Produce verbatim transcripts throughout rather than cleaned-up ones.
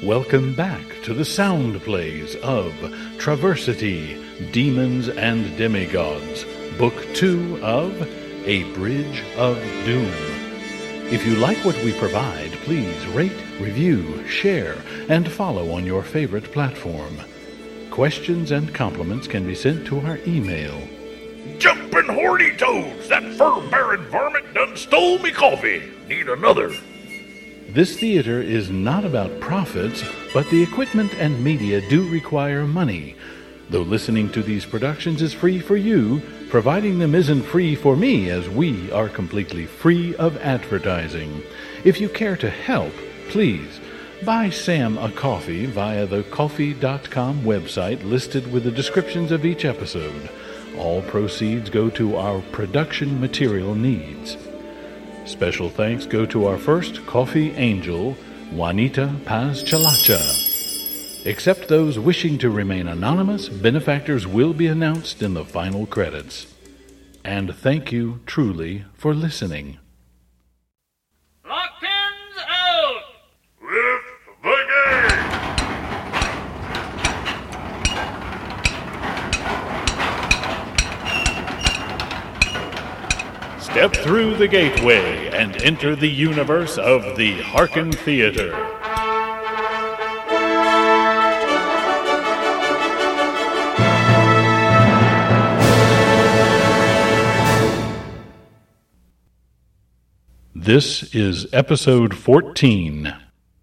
Welcome back to the sound plays of Traversity, Demons and Demigods, Book two of A Bridge of Doom. If you like what we provide, please rate, review, share, and follow on your favorite platform. Questions and compliments can be sent to our email. Jumpin' horny toads! That fur-bearing varmint done stole me coffee. Need another. This theater is not about profits, but the equipment and media do require money. Though listening to these productions is free for you, providing them isn't free for me, as we are completely free of advertising. If you care to help, please buy Sam a coffee via the coffee dot com website listed with the descriptions of each episode. All proceeds go to our production material needs. Special thanks go to our first coffee angel, Juanita Paz Chalacha. Except those wishing to remain anonymous, benefactors will be announced in the final credits. And thank you truly for listening. Lockpins out! With the game! Step through the gateway and enter the universe of the Harken Theater. This is episode fourteen.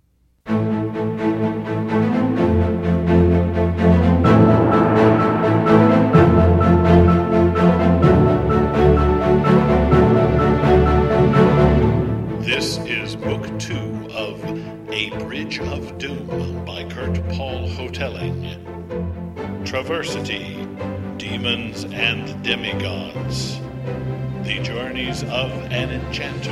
This is book two of A Bridge of Doom by Kurt Paul Hotelling. Traversity, Demons and Demigods. The Journeys of an Enchanter.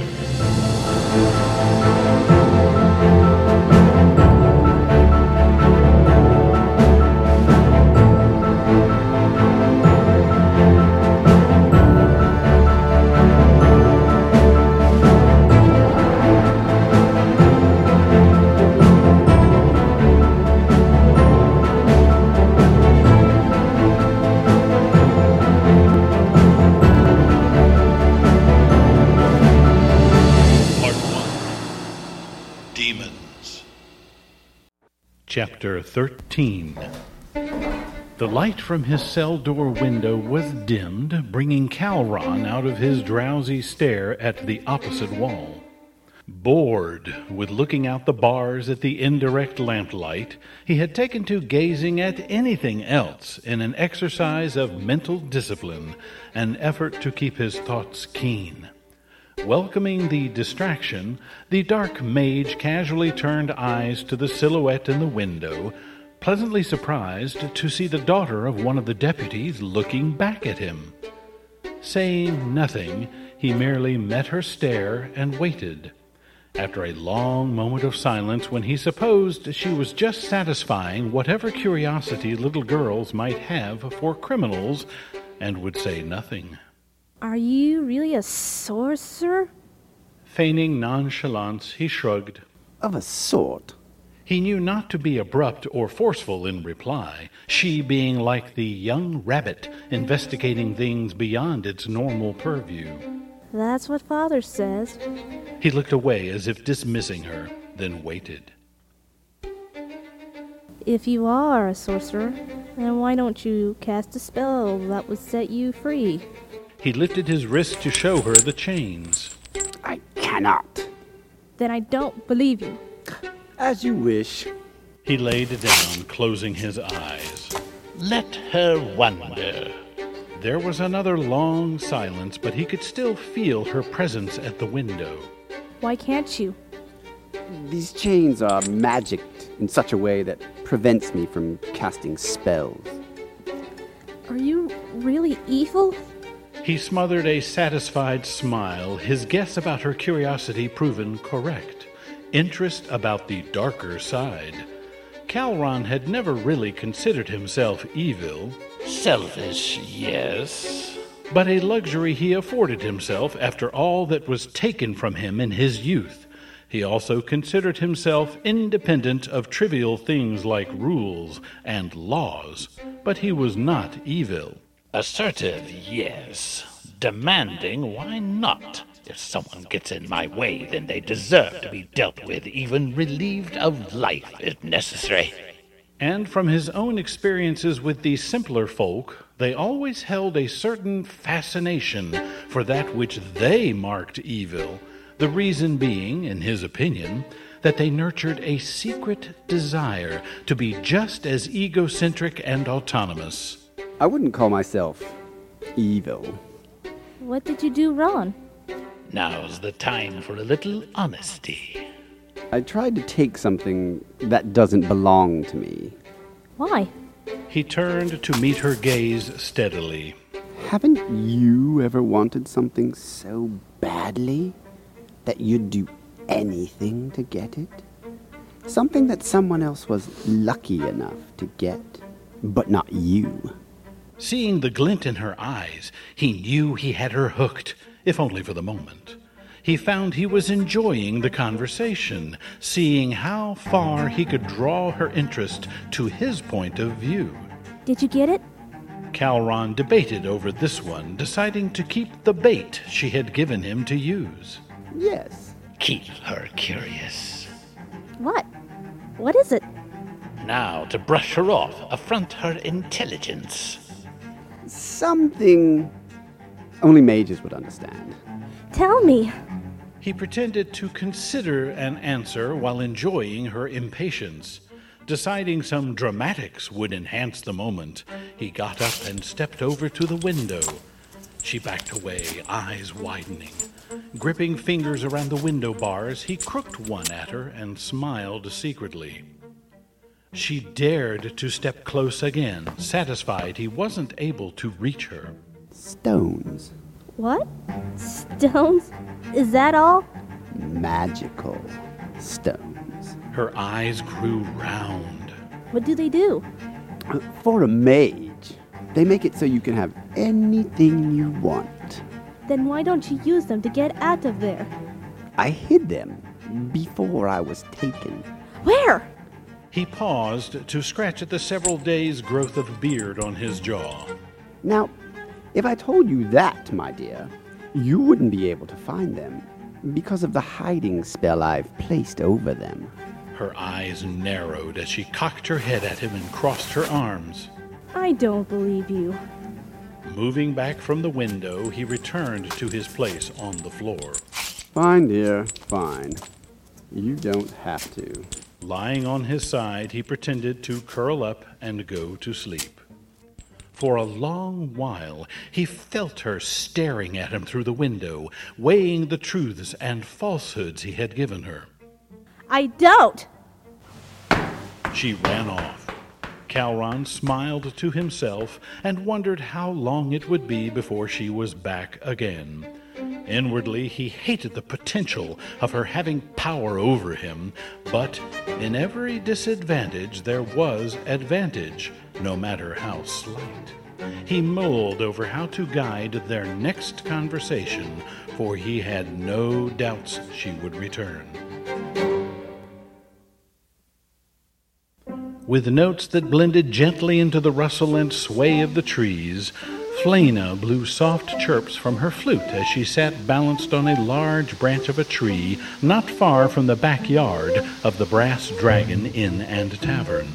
Chapter thirteen. The light from his cell door window was dimmed, bringing Calron out of his drowsy stare at the opposite wall. Bored with looking out the bars at the indirect lamplight, he had taken to gazing at anything else in an exercise of mental discipline, an effort to keep his thoughts keen. Welcoming the distraction, the dark mage casually turned eyes to the silhouette in the window, pleasantly surprised to see the daughter of one of the deputies looking back at him. Saying nothing, he merely met her stare and waited. After a long moment of silence, when he supposed she was just satisfying whatever curiosity little girls might have for criminals, and would say nothing. Are you really a sorcerer? Feigning nonchalance, he shrugged. Of a sort. He knew not to be abrupt or forceful in reply, she being like the young rabbit investigating things beyond its normal purview. That's what Father says. He looked away as if dismissing her, then waited. If you are a sorcerer, then why don't you cast a spell that would set you free? He lifted his wrist to show her the chains. I cannot. Then I don't believe you. As you wish. He laid down, closing his eyes. Let her wonder. There was another long silence, but he could still feel her presence at the window. Why can't you? These chains are magicked in such a way that prevents me from casting spells. Are you really evil? He smothered a satisfied smile, his guess about her curiosity proven correct. Interest about the darker side. Calron had never really considered himself evil. Selfish, yes. But a luxury he afforded himself after all that was taken from him in his youth. He also considered himself independent of trivial things like rules and laws, but he was not evil. Assertive, yes. Demanding, why not? If someone gets in my way, then they deserve to be dealt with, even relieved of life if necessary. And from his own experiences with these simpler folk, they always held a certain fascination for that which they marked evil, the reason being, in his opinion, that they nurtured a secret desire to be just as egocentric and autonomous. I wouldn't call myself evil. What did you do wrong? Now's the time for a little honesty. I tried to take something that doesn't belong to me. Why? He turned to meet her gaze steadily. Haven't you ever wanted something so badly that you'd do anything to get it? Something that someone else was lucky enough to get, but not you. Seeing the glint in her eyes, he knew he had her hooked, if only for the moment. He found he was enjoying the conversation, seeing how far he could draw her interest to his point of view. Did you get it? Calron debated over this one, deciding to keep the bait she had given him to use. Yes. Keep her curious. What? What is it? Now, to brush her off, affront her intelligence. Something only mages would understand. Tell me. He pretended to consider an answer while enjoying her impatience. Deciding some dramatics would enhance the moment, he got up and stepped over to the window. She backed away, eyes widening. Gripping fingers around the window bars, he crooked one at her and smiled secretly. She dared to step close again, satisfied he wasn't able to reach her. Stones. What? Stones? Is that all? Magical stones. Her eyes grew round. What do they do? For a mage, they make it so you can have anything you want. Then why don't you use them to get out of there? I hid them before I was taken. Where? He paused to scratch at the several days' growth of beard on his jaw. Now, if I told you that, my dear, you wouldn't be able to find them because of the hiding spell I've placed over them. Her eyes narrowed as she cocked her head at him and crossed her arms. I don't believe you. Moving back from the window, he returned to his place on the floor. Fine, dear, fine. You don't have to. Lying on his side, he pretended to curl up and go to sleep. For a long while, he felt her staring at him through the window, weighing the truths and falsehoods he had given her. I don't! She ran off. Calron smiled to himself and wondered how long it would be before she was back again. Inwardly, he hated the potential of her having power over him, but in every disadvantage there was advantage, no matter how slight. He mulled over how to guide their next conversation, for he had no doubts she would return. With notes that blended gently into the rustle and sway of the trees, Flena blew soft chirps from her flute as she sat balanced on a large branch of a tree not far from the backyard of the Brass Dragon Inn and Tavern.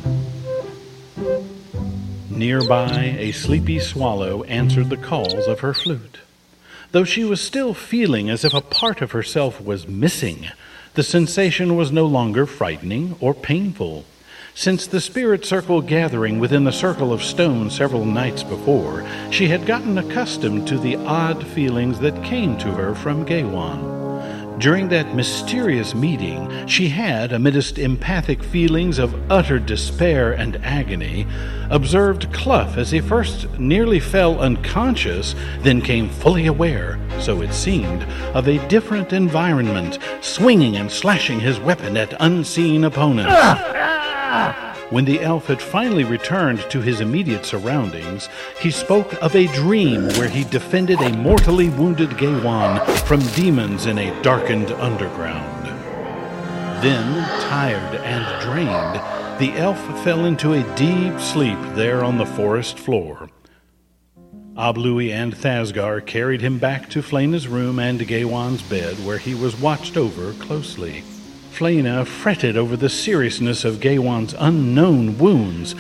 Nearby, a sleepy swallow answered the calls of her flute. Though she was still feeling as if a part of herself was missing, the sensation was no longer frightening or painful. Since the spirit circle gathering within the circle of stone several nights before, she had gotten accustomed to the odd feelings that came to her from Gaywan. During that mysterious meeting, she had, amidst empathic feelings of utter despair and agony, observed Clough as he first nearly fell unconscious, then came fully aware, so it seemed, of a different environment, swinging and slashing his weapon at unseen opponents. When the elf had finally returned to his immediate surroundings, he spoke of a dream where he defended a mortally wounded Gaywan from demons in a darkened underground. Then, tired and drained, the elf fell into a deep sleep there on the forest floor. Ablui and Thasgar carried him back to Flena's room and Gaywan's bed, where he was watched over closely. Flena fretted over the seriousness of Gaywan's unknown wounds,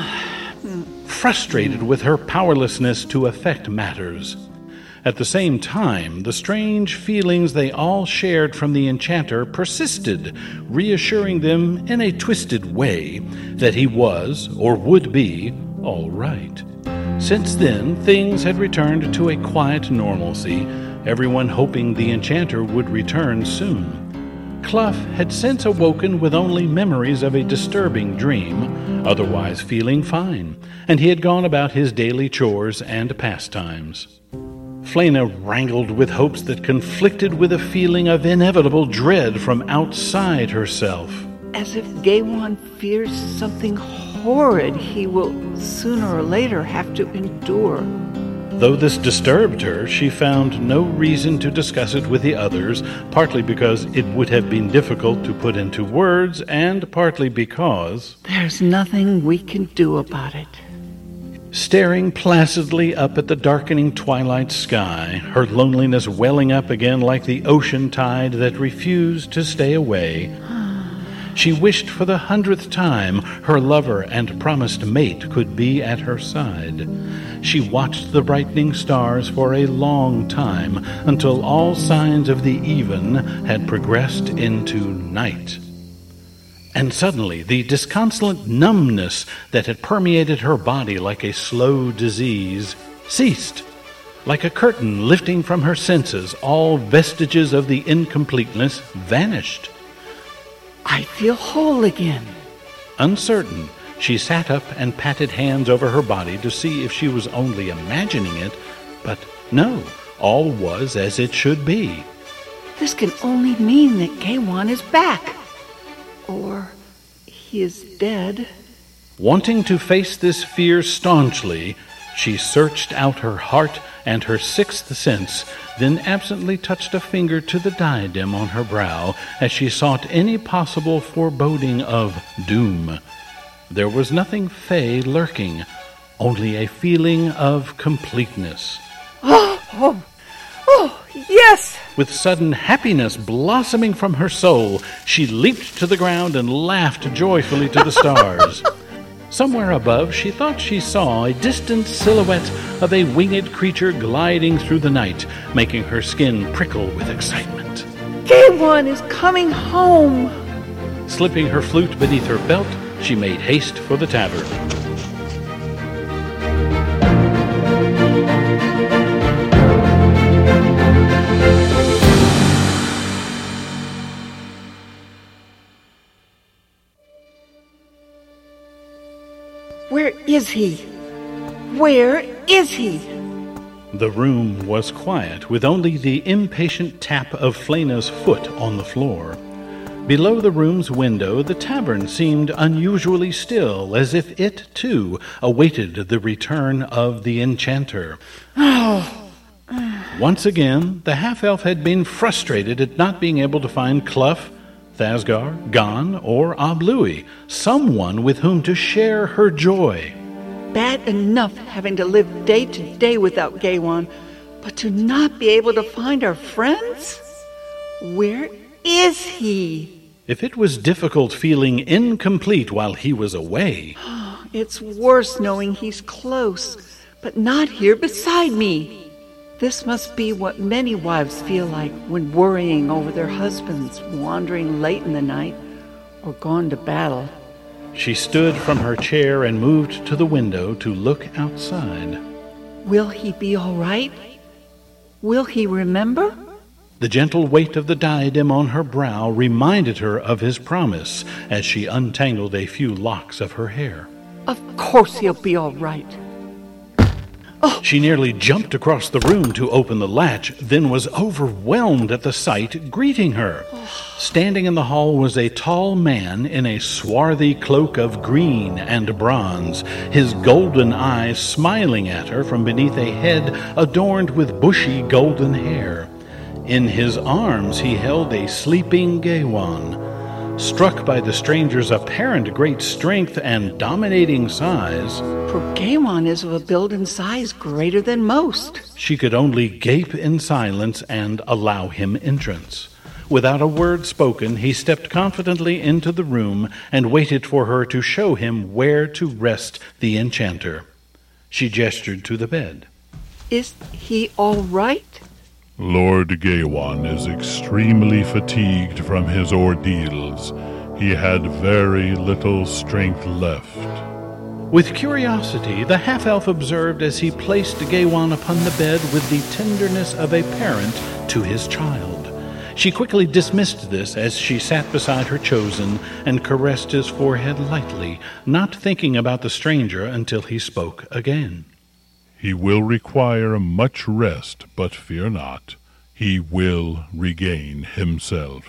frustrated with her powerlessness to affect matters. At the same time, the strange feelings they all shared from the enchanter persisted, reassuring them in a twisted way that he was, or would be, all right. Since then, things had returned to a quiet normalcy, everyone hoping the enchanter would return soon. Cluff had since awoken with only memories of a disturbing dream, otherwise feeling fine, and he had gone about his daily chores and pastimes. Flena wrangled with hopes that conflicted with a feeling of inevitable dread from outside herself. As if Gaywan fears something horrid he will sooner or later have to endure. Though this disturbed her, she found no reason to discuss it with the others, partly because it would have been difficult to put into words, and partly because... there's nothing we can do about it. Staring placidly up at the darkening twilight sky, her loneliness welling up again like the ocean tide that refused to stay away, she wished for the hundredth time her lover and promised mate could be at her side. She watched the brightening stars for a long time, until all signs of the even had progressed into night. And suddenly the disconsolate numbness that had permeated her body like a slow disease ceased. Like a curtain lifting from her senses, all vestiges of the incompleteness vanished. I feel whole again. Uncertain, she sat up and patted hands over her body to see if she was only imagining it, but no, all was as it should be. This can only mean that Gaywan is back. Or he is dead. Wanting to face this fear staunchly, she searched out her heart and her sixth sense, then absently touched a finger to the diadem on her brow as she sought any possible foreboding of doom. There was nothing fey lurking, only a feeling of completeness. Oh, oh, oh, yes! With sudden happiness blossoming from her soul, she leaped to the ground and laughed joyfully to the stars. Somewhere above, she thought she saw a distant silhouette of a winged creature gliding through the night, making her skin prickle with excitement. Gaywan is coming home! Slipping her flute beneath her belt, she made haste for the tavern. Where is he? Where is he? The room was quiet, with only the impatient tap of Flena's foot on the floor. Below the room's window, the tavern seemed unusually still, as if it, too, awaited the return of the enchanter. Once again, the half-elf had been frustrated at not being able to find Cluff, Thasgar, Gon, or Ablui, someone with whom to share her joy. Bad enough having to live day to day without Gaywan, but to not be able to find our friends? Where is he? If it was difficult feeling incomplete while he was away... It's worse knowing he's close, but not here beside me. This must be what many wives feel like when worrying over their husbands wandering late in the night or gone to battle. She stood from her chair and moved to the window to look outside. Will he be all right? Will he remember? The gentle weight of the diadem on her brow reminded her of his promise as she untangled a few locks of her hair. Of course he'll be all right. Oh. She nearly jumped across the room to open the latch, then was overwhelmed at the sight greeting her. Oh. Standing in the hall was a tall man in a swarthy cloak of green and bronze, his golden eyes smiling at her from beneath a head adorned with bushy golden hair. In his arms he held a sleeping Gaywan. Struck by the stranger's apparent great strength and dominating size, For Gawain is of a build and size greater than most. she could only gape in silence and allow him entrance. Without a word spoken, he stepped confidently into the room and waited for her to show him where to rest the enchanter. She gestured to the bed. Is he all right? Lord Gawain is extremely fatigued from his ordeals. He had very little strength left. With curiosity, the half-elf observed as he placed Gawain upon the bed with the tenderness of a parent to his child. She quickly dismissed this as she sat beside her chosen and caressed his forehead lightly, not thinking about the stranger until he spoke again. He will require much rest, but fear not. He will regain himself.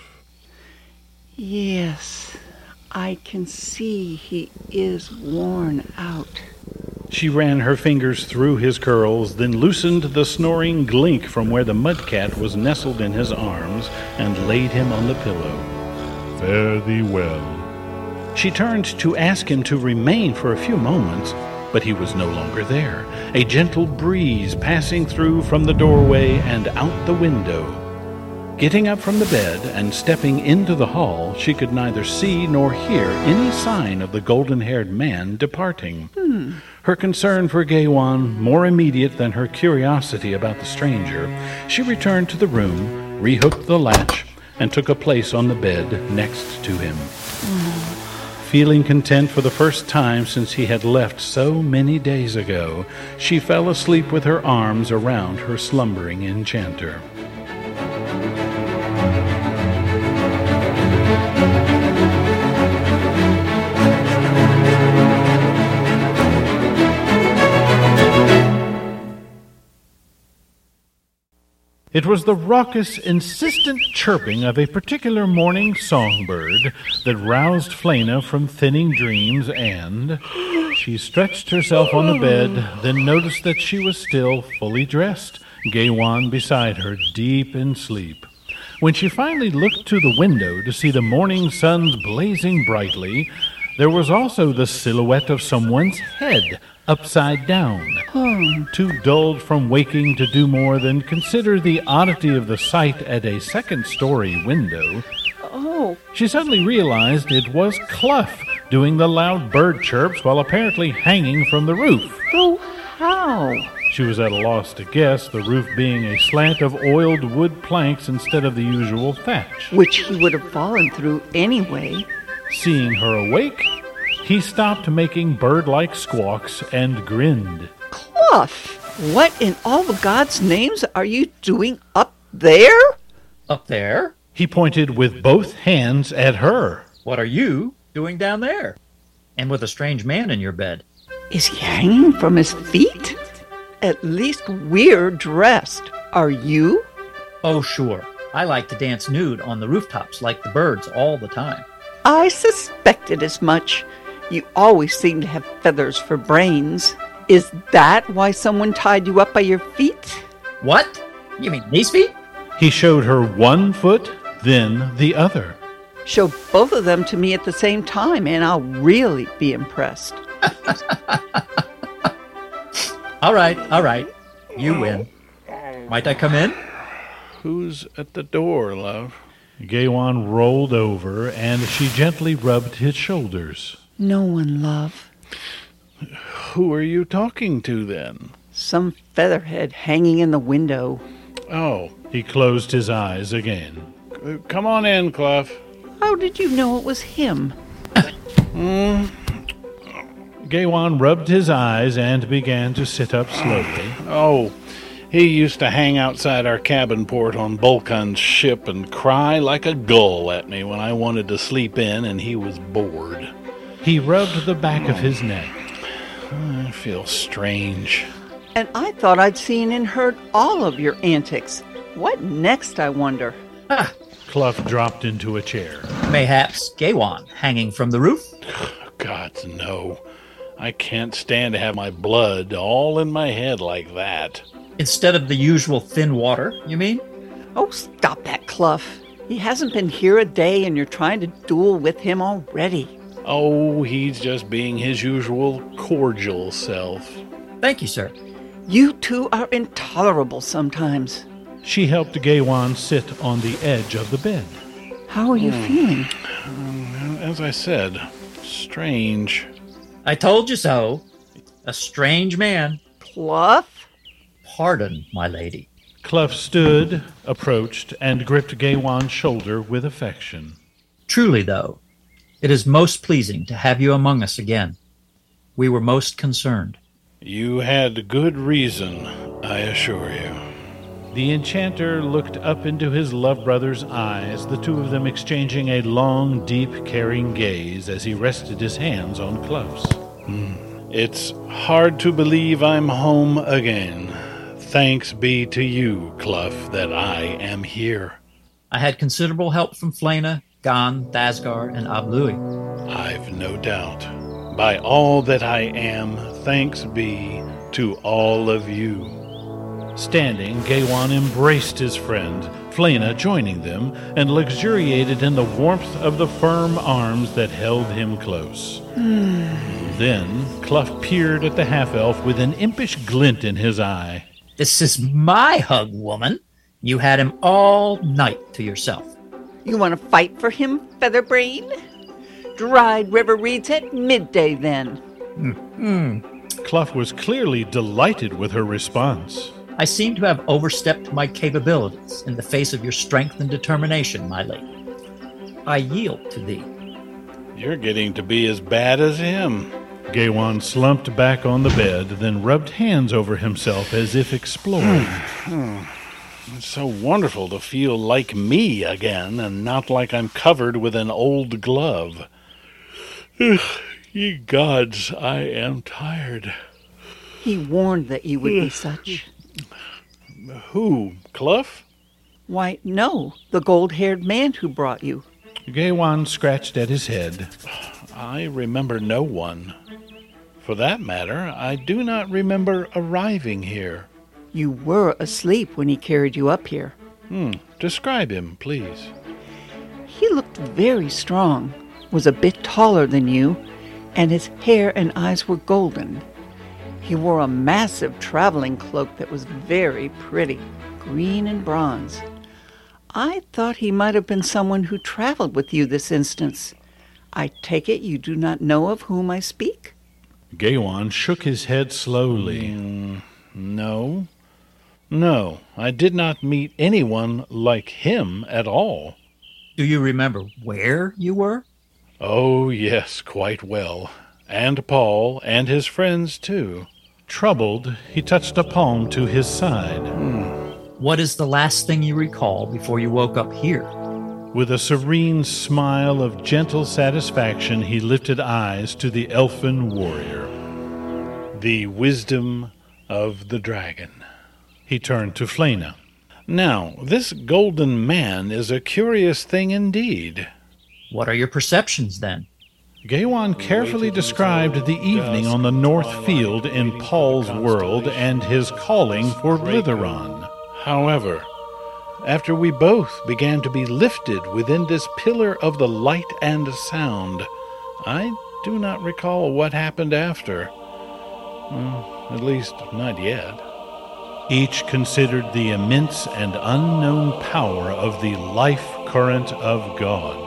Yes, I can see he is worn out. She ran her fingers through his curls, then loosened the snoring Glink from where the mudcat was nestled in his arms and laid him on the pillow. Fare thee well. She turned to ask him to remain for a few moments, but he was no longer there, a gentle breeze passing through from the doorway and out the window. Getting up from the bed and stepping into the hall, she could neither see nor hear any sign of the golden-haired man departing. Hmm. Her concern for Gawain more immediate than her curiosity about the stranger, she returned to the room, rehooked the latch, and took a place on the bed next to him. Mm. Feeling content for the first time since he had left so many days ago, she fell asleep with her arms around her slumbering enchanter. It was the raucous, insistent chirping of a particular morning songbird that roused Flena from thinning dreams, and she stretched herself on the bed, then noticed that she was still fully dressed, Gawain beside her, deep in sleep. When she finally looked to the window to see the morning suns blazing brightly, there was also the silhouette of someone's head upside down. Oh. Too dulled from waking to do more than consider the oddity of the sight at a second-story window, Oh. she suddenly realized it was Cluff doing the loud bird chirps while apparently hanging from the roof. Oh, how? She was at a loss to guess, the roof being a slant of oiled wood planks instead of the usual thatch. Which he would have fallen through anyway. Seeing her awake, he stopped making bird-like squawks and grinned. Cluff, what in all the gods' names are you doing up there? Up there? He pointed with both hands at her. What are you doing down there? And with a strange man in your bed? Is he hanging from his feet? At least we're dressed. Are you? Oh, sure. I like to dance nude on the rooftops like the birds all the time. I suspected as much. You always seem to have feathers for brains. Is that why someone tied you up by your feet? What? You mean these feet? He showed her one foot, then the other. Show both of them to me at the same time, and I'll really be impressed. All right, all right. You win. Might I come in? Who's at the door, love? Gawain rolled over, and she gently rubbed his shoulders. No one, love. Who are you talking to, then? Some featherhead hanging in the window. Oh, he closed his eyes again. Come on in, Cluff. How did you know it was him? mm. Gawain rubbed his eyes and began to sit up slowly. Oh, he used to hang outside our cabin port on Bulkun's ship and cry like a gull at me when I wanted to sleep in and he was bored. He rubbed the back of his neck. I feel strange. And I thought I'd seen and heard all of your antics. What next, I wonder? Ah, Cluff dropped into a chair. Mayhaps Gawain hanging from the roof? God, no. I can't stand to have my blood all in my head like that. Instead of the usual thin water, you mean? Oh, stop that, Cluff. He hasn't been here a day and you're trying to duel with him already. Oh, he's just being his usual cordial self. Thank you, sir. You two are intolerable sometimes. She helped Gaywan sit on the edge of the bed. How are you Hmm. feeling? Um, as I said, strange. I told you so. A strange man. Cluff? Pardon, my lady. Clough stood, approached, and gripped Gaywan's shoulder with affection. Truly, though, it is most pleasing to have you among us again. We were most concerned. You had good reason, I assure you. The enchanter looked up into his love brother's eyes, the two of them exchanging a long, deep, caring gaze as he rested his hands on Clough's. Mm. It's hard to believe I'm home again. Thanks be to you, Clough, that I am here. I had considerable help from Flena, Gon, Thasgar, and Ablui. I've no doubt. By all that I am, thanks be to all of you. Standing, Gaywan embraced his friend, Flena joining them, and luxuriated in the warmth of the firm arms that held him close. Then, Clough peered at the half-elf with an impish glint in his eye. This is my hug, woman. You had him all night to yourself. You want to fight for him, Featherbrain? Dried river reeds at midday, then. Mm-hmm. Clough was clearly delighted with her response. I seem to have overstepped my capabilities in the face of your strength and determination, my lady. I yield to thee. You're getting to be as bad as him. Gaywan slumped back on the bed, then rubbed hands over himself as if exploring. It's so wonderful to feel like me again, and not like I'm covered with an old glove. Ye gods, I am tired. He warned that you would be such. Who, Clough? Why, no, the gold-haired man who brought you. Gaywan scratched at his head. I remember no one. For that matter, I do not remember arriving here. You were asleep when he carried you up here. Hmm. Describe him, please. He looked very strong, was a bit taller than you, and his hair and eyes were golden. He wore a massive traveling cloak that was very pretty, green and bronze. I thought he might have been someone who traveled with you this instance. I take it you do not know of whom I speak? Gaywan shook his head slowly. Mm, no. No, I did not meet anyone like him at all. Do you remember where you were? Oh, yes, quite well. And Paul, and his friends, too. Troubled, he touched a palm to his side. Hmm. What is the last thing you recall before you woke up here? With a serene smile of gentle satisfaction, he lifted eyes to the elfin warrior. The wisdom of the dragon. He turned to Flena. Now, this golden man is a curious thing indeed. What are your perceptions, then? Gaywan carefully described the evening on the North Field in Paul's world and his calling for Blitheron. However, after we both began to be lifted within this pillar of the light and sound, I do not recall what happened after. Well, at least not yet. Each considered the immense and unknown power of the life current of God.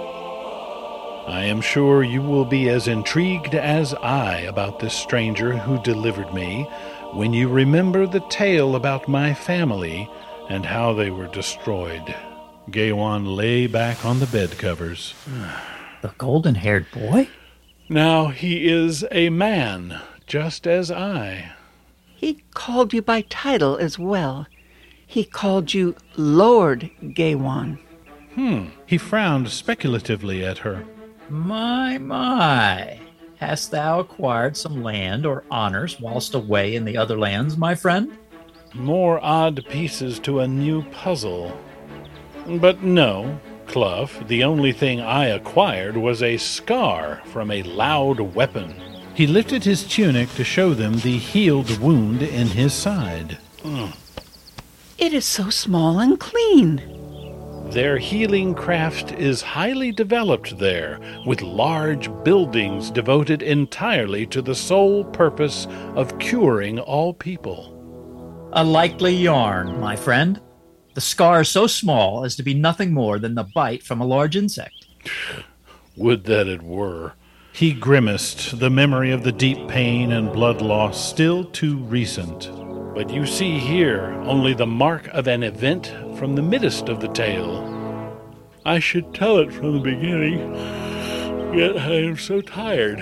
I am sure you will be as intrigued as I about this stranger who delivered me when you remember the tale about my family and how they were destroyed. Gaywan lay back on the bed covers. The golden-haired boy? Now he is a man, just as I. He called you by title as well. He called you Lord Gaywan. Hmm. He frowned speculatively at her. My, my. Hast thou acquired some land or honors whilst away in the other lands, my friend? More odd pieces to a new puzzle. But no, Clough, the only thing I acquired was a scar from a loud weapon. He lifted his tunic to show them the healed wound in his side. Mm. It is so small and clean. Their healing craft is highly developed there, with large buildings devoted entirely to the sole purpose of curing all people. A likely yarn, my friend. The scar is so small as to be nothing more than the bite from a large insect. Would that it were. He grimaced, the memory of the deep pain and blood loss still too recent. But you see here only the mark of an event from the midst of the tale. I should tell it from the beginning, yet I am so tired.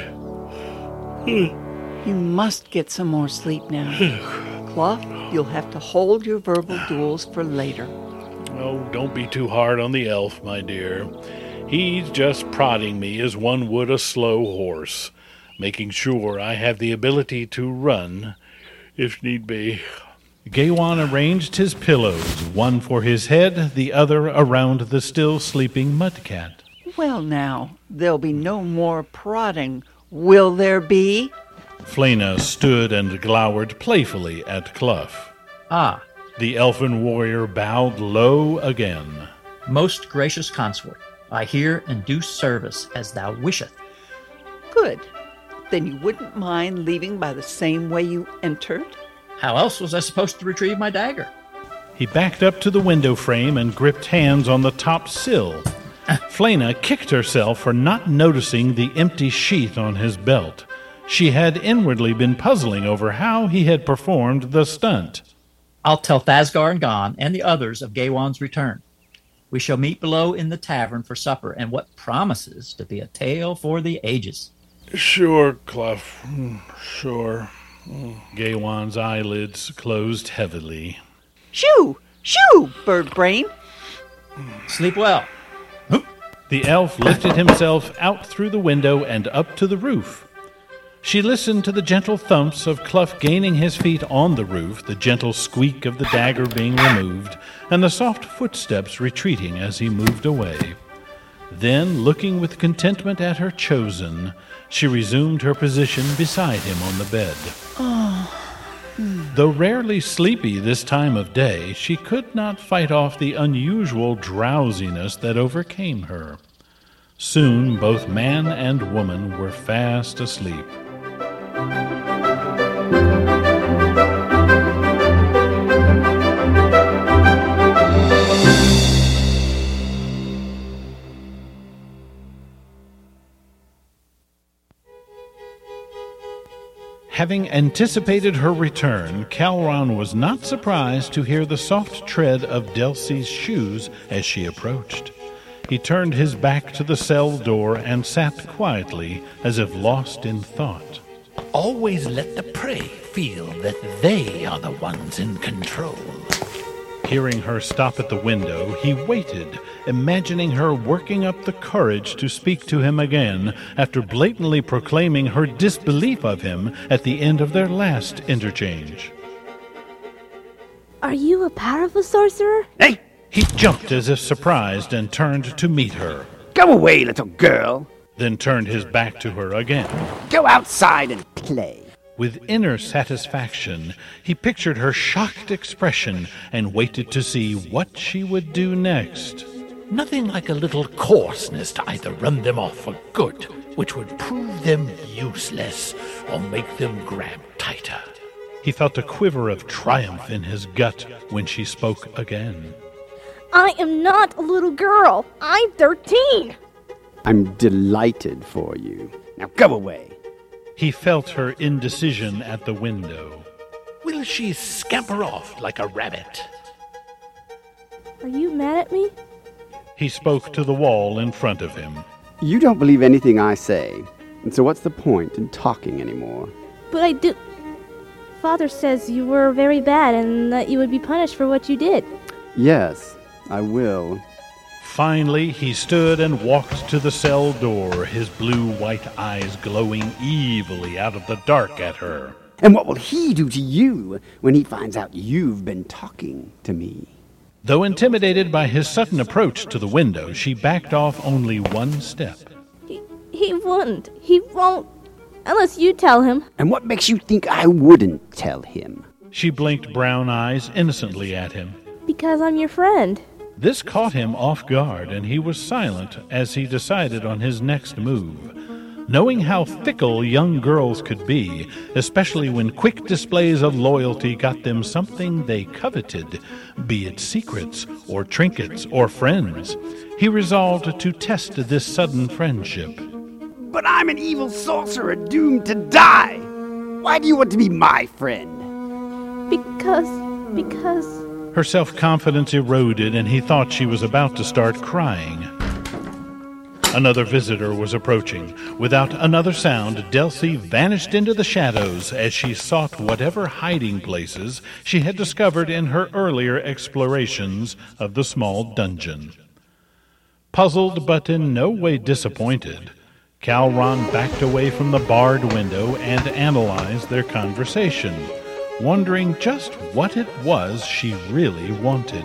You must get some more sleep now. Clough, you'll have to hold your verbal duels for later. Oh, don't be too hard on the elf, my dear. He's just prodding me as one would a slow horse, making sure I have the ability to run, if need be. Gaiwan arranged his pillows, one for his head, the other around the still sleeping mudcat. Well now, there'll be no more prodding, will there be? Flena stood and glowered playfully at Clough. Ah, The elfin warrior bowed low again. most gracious consort, I hear and do service as thou wisheth. Good. Then you wouldn't mind leaving by the same way you entered? How else was I supposed to retrieve my dagger? He backed up to the window frame and gripped hands on the top sill. Flena kicked herself for not noticing the empty sheath on his belt. She had inwardly been puzzling over how he had performed the stunt. I'll tell Thasgar and Gon and the others of Gaiwan's return. We shall meet below in the tavern for supper, and what promises to be a tale for the ages. Sure, Clough. Sure. Gaiwan's eyelids closed heavily. Shoo! Shoo, bird brain! Sleep well. The elf lifted himself out through the window and up to the roof. She listened to the gentle thumps of Clough gaining his feet on the roof, the gentle squeak of the dagger being removed, and the soft footsteps retreating as he moved away. Then, looking with contentment at her chosen, she resumed her position beside him on the bed. Though rarely sleepy this time of day, she could not fight off the unusual drowsiness that overcame her. Soon both man and woman were fast asleep. Having anticipated her return, Calron was not surprised to hear the soft tread of Delsey's shoes as she approached. He turned his back to the cell door and sat quietly, as if lost in thought. Always let the prey feel that they are the ones in control. Hearing her stop at the window, he waited, imagining her working up the courage to speak to him again after blatantly proclaiming her disbelief of him at the end of their last interchange. Are you a powerful sorcerer? Hey, He jumped as if surprised and turned to meet her, go away, little girl. then turned his back to her again. Go outside and play. With inner satisfaction, he pictured her shocked expression and waited to see what she would do next. Nothing like a little coarseness to either run them off for good, which would prove them useless, or make them grab tighter. He felt a quiver of triumph in his gut when she spoke again. I am not a little girl. I'm thirteen. I'm delighted for you. Now go away. He felt her indecision at the window. Will she scamper off like a rabbit? Are you mad at me? He spoke to the wall in front of him. You don't believe anything I say, and so what's the point in talking anymore? But I do. Father says you were very bad and that you would be punished for what you did. Yes, I will. Finally, he stood and walked to the cell door, his blue-white eyes glowing evilly out of the dark at her. And what will he do to you when he finds out you've been talking to me? Though intimidated by his sudden approach to the window, she backed off only one step. He, he wouldn't. He won't. Unless you tell him. And what makes you think I wouldn't tell him? She blinked brown eyes innocently at him. Because I'm your friend. This caught him off guard, and he was silent as he decided on his next move. Knowing how fickle young girls could be, especially when quick displays of loyalty got them something they coveted, be it secrets or trinkets or friends, he resolved to test this sudden friendship. But I'm an evil sorcerer doomed to die. Why do you want to be my friend? Because, because... Her self-confidence eroded, and he thought she was about to start crying. Another visitor was approaching. Without another sound, Delcy vanished into the shadows as she sought whatever hiding places she had discovered in her earlier explorations of the small dungeon. Puzzled but in no way disappointed, Calron backed away from the barred window and analyzed their conversation, wondering just what it was she really wanted.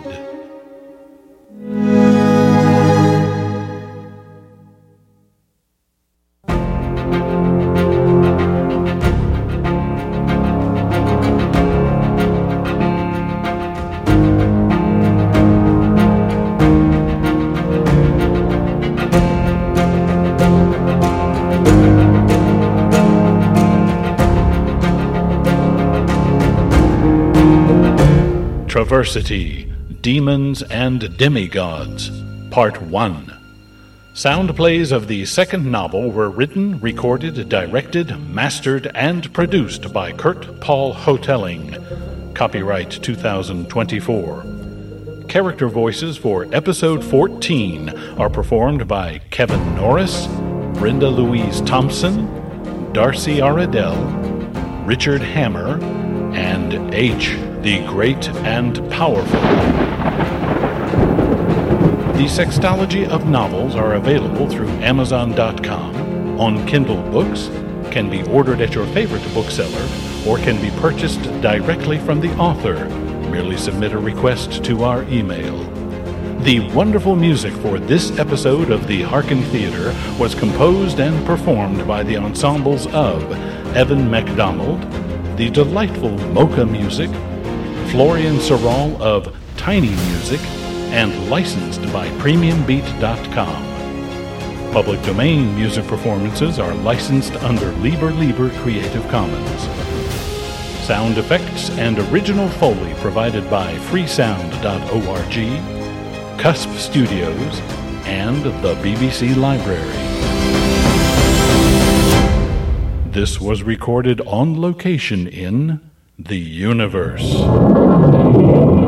Traversity, Demons and Demigods, Part one. Sound plays of the second novel were written, recorded, directed, mastered, and produced by Kurt Paul Hotelling. Copyright two thousand twenty-four. Character voices for Episode fourteen are performed by Kevin Norris, Brenda Louise Thompson, Darcy Aradell, Richard Hammer, and H, the Great and Powerful. The Sextology of novels are available through Amazon dot com, on Kindle Books, can be ordered at your favorite bookseller, or can be purchased directly from the author. Merely submit a request to our email. The wonderful music for this episode of the Harken Theater was composed and performed by the ensembles of Evan MacDonald, the delightful Mocha Music, Florian Serral of Tiny Music, and licensed by Premium Beat dot com. Public domain music performances are licensed under Liber Liber Creative Commons. Sound effects and original Foley provided by freesound dot org, Cusp Studios, and the B B C Library. This was recorded on location in the universe.